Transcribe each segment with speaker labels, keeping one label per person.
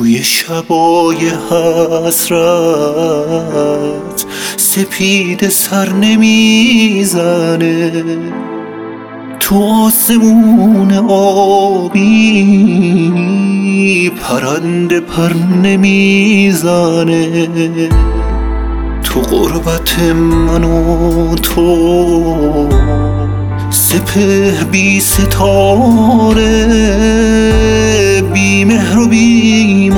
Speaker 1: توی شبای حسرت سپید سر نمیزنه، تو آسمون آبی پرنده پر نمیزنه. تو غربت من و تو سپهر بی ستاره، بی مهر و بی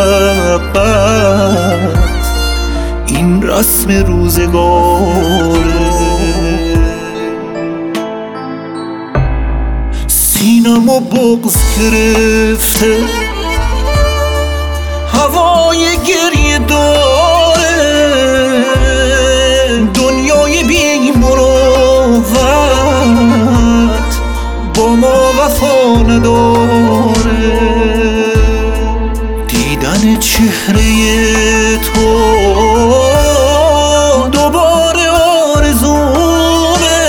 Speaker 1: محبت این رسم روزگاره. سینمو بغض گرفته، هوای گریه داره، دنیای بی مروت با ما وفا نداره. دیدن چهره تو دوباره آرزومه،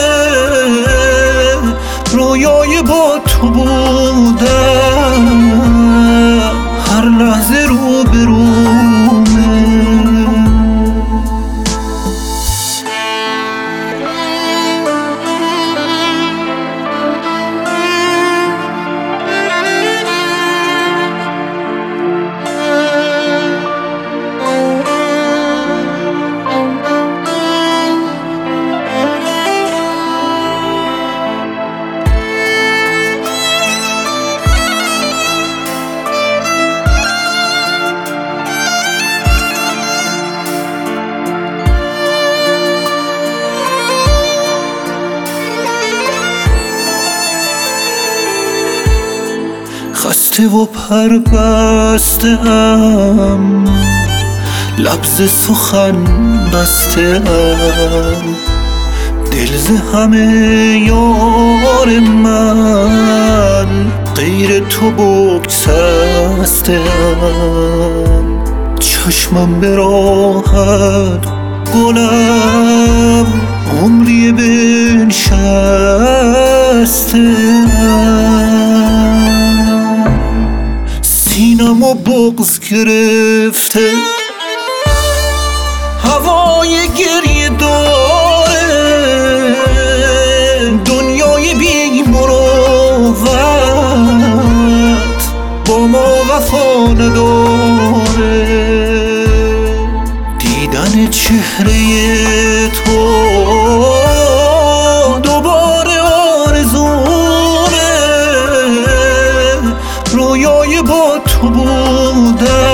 Speaker 1: رویای با تو بودم هر لحظه رو برومه. خسته و پربسته ام، لبز سخن بسته ام، دل ز همه یار من غیر تو بگسسته ام. چشمم به راحت گلم عمری بنشسته ام. سینمو بغض گرفته، هوای گریه داره، دنیای بی مروت با ما وفا نداره. دیدن چهره تو دوباره آرزومه، رویای با تو بودم